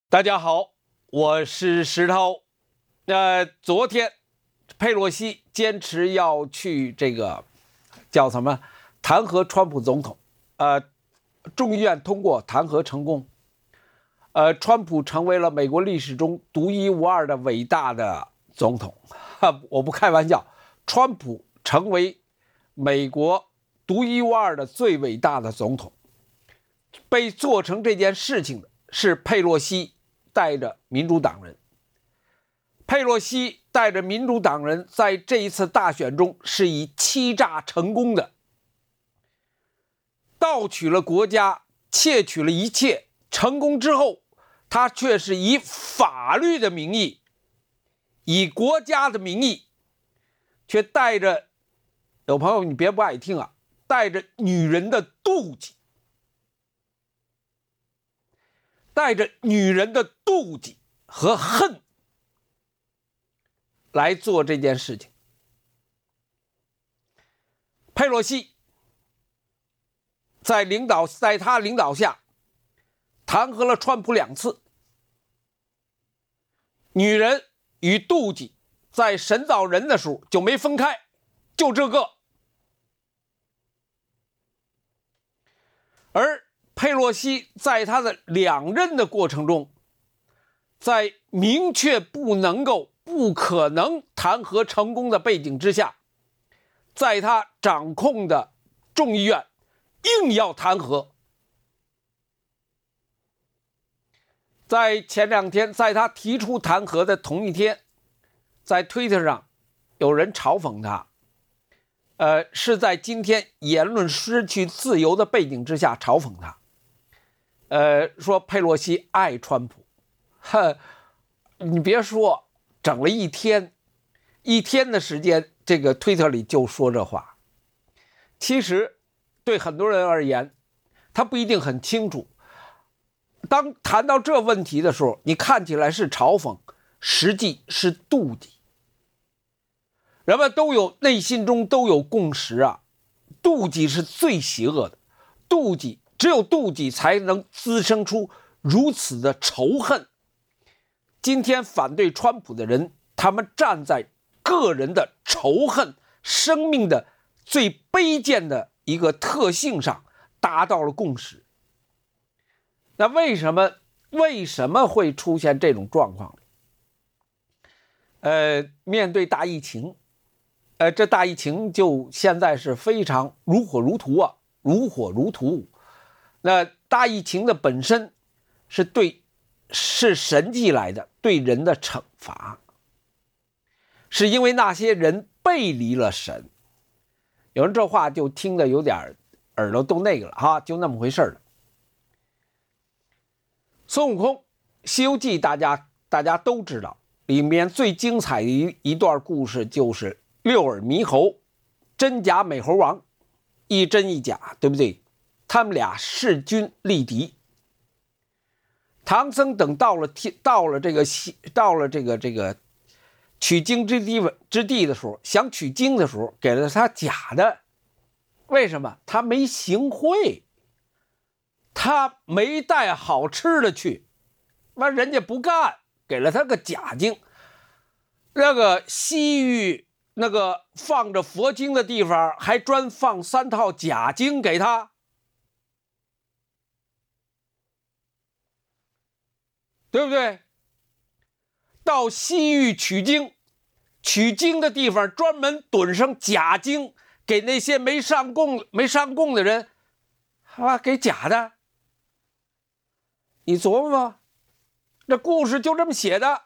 大家好，我是石头。昨天佩洛西坚持要去这个叫什么弹劾川普总统，众议院通过弹劾成功，川普成为了美国历史中独一无二的伟大的总统。我不开玩笑，川普成为美国独一无二的最伟大的总统。被做成这件事情的是佩洛西带着民主党人。佩洛西带着民主党人在这一次大选中是以欺诈成功的，盗取了国家，窃取了一切。成功之后，他却是以法律的名义，以国家的名义，却带着，有朋友你别不爱听啊，带着女人的妒忌，带着女人的妒忌和恨来做这件事情。佩洛西在他领导下弹劾了川普2次。女人与妒忌在神造人的时候就没分开，就这个。而佩洛西在他的2任的过程中，在明确不可能弹劾成功的背景之下，在他掌控的众议院硬要弹劾。在前2天，在他提出弹劾的同一天，在推特上有人嘲讽他，是在今天言论失去自由的背景之下嘲讽他。说佩洛西爱川普，你别说，整了一天的时间，这个推特里就说这话。其实对很多人而言，他不一定很清楚。当谈到这问题的时候，你看起来是嘲讽，实际是妒忌。人们内心中都有共识啊，妒忌是最邪恶的，只有妒忌才能滋生出如此的仇恨。今天反对川普的人，他们站在个人的仇恨、生命的最卑贱的一个特性上达到了共识。那为什么会出现这种状况？面对大疫情，这大疫情就现在是非常如火如荼啊，如火如荼。那大疫情的本身是神迹来的，对人的惩罚，是因为那些人背离了神。有人这话就听得有点耳朵都那个了哈，就那么回事了。孙悟空《西游记》大家都知道，里面最精彩的一段故事就是6耳猕猴，真假美猴王，一真一假，对不对？他们俩势均力敌。唐僧等到了这个取经之地的时候，想取经的时候给了他假的。为什么？他没行会，他没带好吃的去，那人家不干，给了他个假经。那个西域那个放着佛经的地方还专放3套假经给他，对不对？到西域取经的地方专门趸上假经给那些没上供的人，给假的。你琢磨吧，这故事就这么写的。《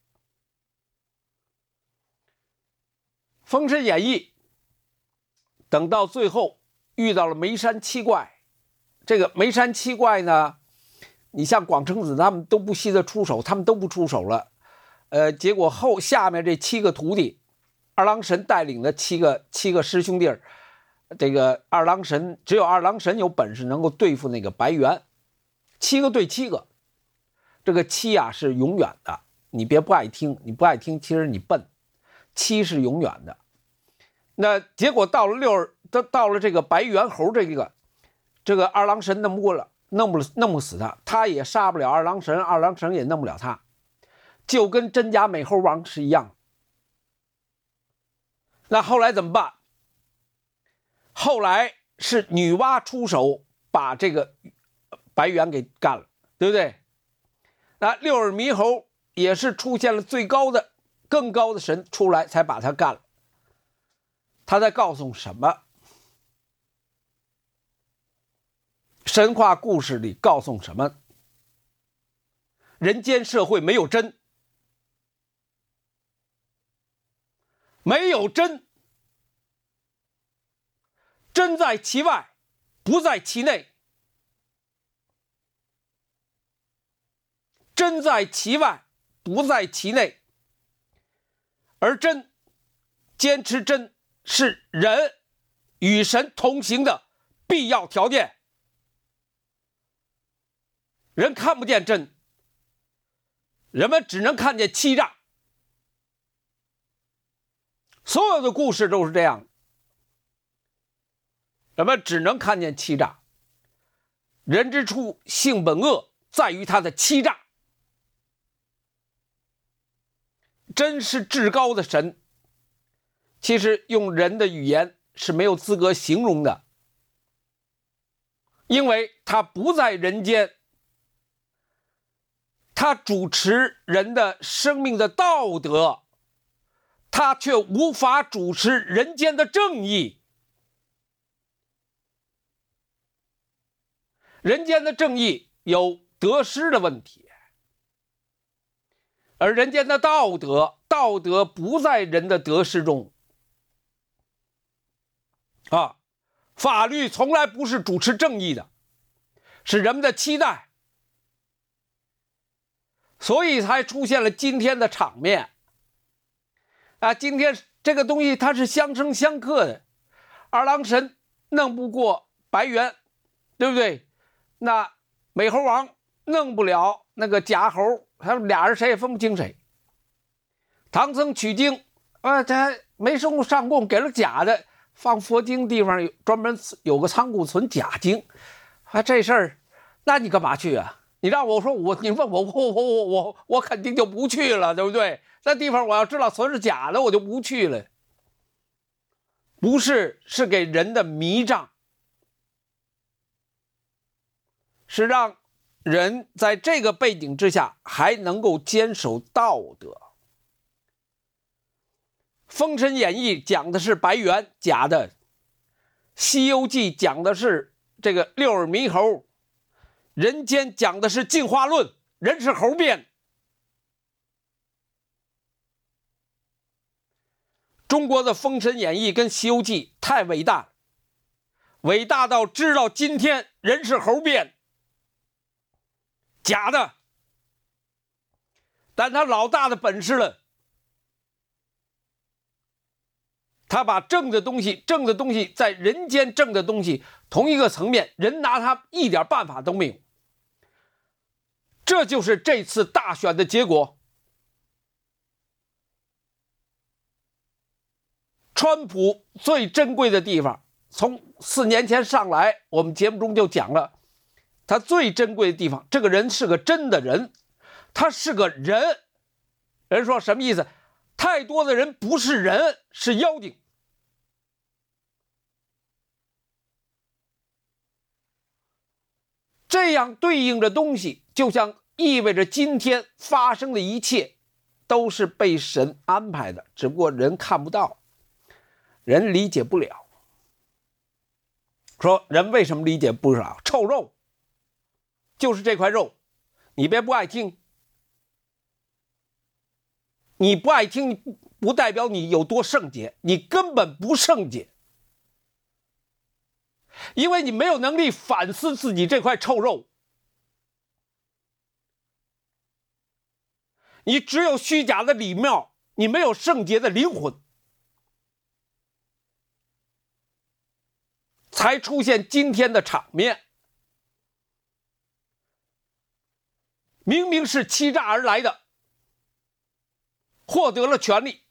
封神演义》等到最后遇到了眉山七怪，这个眉山七怪呢，你像广成子他们都不惜得出手，他们都不出手了。结果下面这7个徒弟，二郎神带领的七个师兄弟，这个只有二郎神有本事能够对付那个白猿，7个对7个，这个7啊是永远的。你别不爱听，其实你笨，7是永远的。那结果到了这个白猿猴这个二郎神弄不过了， 弄不死他，他也杀不了二郎神，二郎神也弄不了他，就跟真假美猴王是一样。那后来怎么办？后来是女娲出手把这个白猿给干了，对不对？那六耳猕猴也是出现了更高的神出来才把他干了。他在告诉什么？神话故事里告诉什么？人间社会没有真，没有真，真在其外，不在其内。真在其外，不在其内。而真，坚持真，是人与神同行的必要条件。人看不见真，人们只能看见欺诈。所有的故事都是这样，人们只能看见欺诈。人之初性本恶，在于他的欺诈。真是至高的神，其实用人的语言是没有资格形容的，因为他不在人间，他主持人的生命的道德，他却无法主持人间的正义。人间的正义有得失的问题，而人间的道德不在人的得失中啊，法律从来不是主持正义的，是人们的期待，所以才出现了今天的场面啊。今天这个东西它是相生相克的，二郎神弄不过白猿，对不对？那美猴王弄不了那个假猴，他们俩人谁也分不清谁。唐僧取经他没收上供，给了假的，放佛经地方专门有个仓库存假经这事儿，那你干嘛去啊？你让我说你问我肯定就不去了，对不对？那地方我要知道存是假的，我就不去了。不是，是给人的迷障，是让人在这个背景之下还能够坚守道德。《封神演义》讲的是白猿，假的；《西游记》讲的是这个六耳猕猴，人间讲的是进化论，人是猴变。中国的《封神演义》跟《西游记》太伟大了，伟大到知道今天人是猴变，假的，但他老大的本事了，他把正的东西在人间正的东西同一个层面，人拿他一点办法都没有。这就是这次大选的结果。川普最珍贵的地方，从4年前上来，我们节目中就讲了，他最珍贵的地方，这个人是个真的人，他是个人。人说什么意思？太多的人不是人，是妖精。这样对应着东西，就像意味着今天发生的一切都是被神安排的，只不过人看不到，人理解不了。说人为什么理解不了？臭肉就是这块肉，你别不爱听，你不爱听不代表你有多圣洁，你根本不圣洁，因为你没有能力反思自己这块臭肉，你只有虚假的礼貌，你没有圣洁的灵魂，才出现今天的场面。明明是欺诈而来的，获得了权利，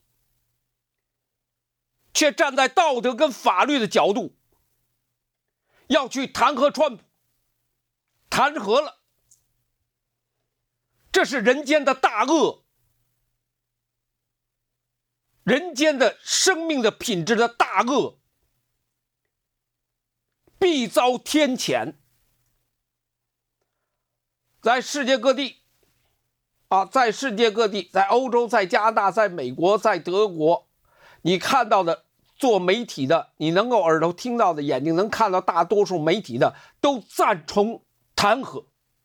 却站在道德跟法律的角度，要去弹劾川普， 弹劾了，这是人间的大恶，人间的生命的品质的大恶，必遭天谴。在世界各地在世界各地，在欧洲，在加拿大，在美国，在德国，你看到的做媒体的，你能够耳朵听到的，眼睛能看到，大多数媒体的都赞成弹劾。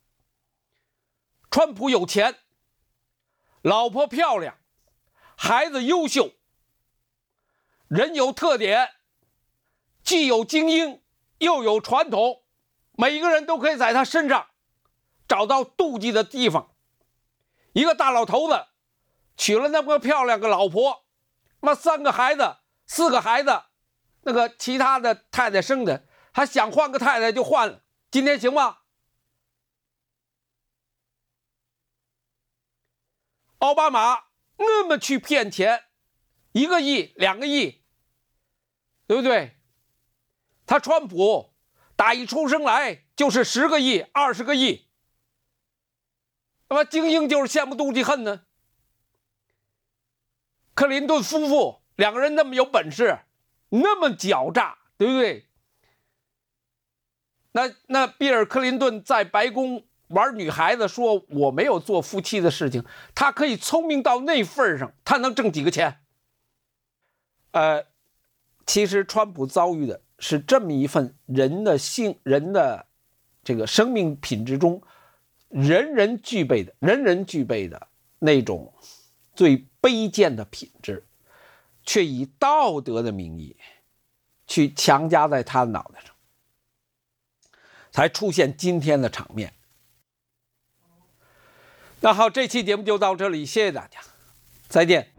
川普有钱，老婆漂亮，孩子优秀，人有特点，既有精英又有传统，每个人都可以在他身上找到妒忌的地方。一个大老头子娶了那么漂亮个老婆，3个孩子4个孩子，那个其他的太太生的，还想换个太太就换了，今天行吗？奥巴马那么去骗钱，1个亿2个亿，对不对？他川普打一出生来就是10个亿20个亿，那么精英就是羡慕妒忌恨呢。克林顿夫妇2个人那么有本事，那么狡诈，对不对？那比尔·克林顿在白宫玩女孩子，说我没有做夫妻的事情，他可以聪明到那份上，他能挣几个钱？其实川普遭遇的是这么一份人的这个生命品质中人人具备的那种最卑贱的品质，却以道德的名义去强加在他的脑袋上，才出现今天的场面。那好，这期节目就到这里，谢谢大家，再见。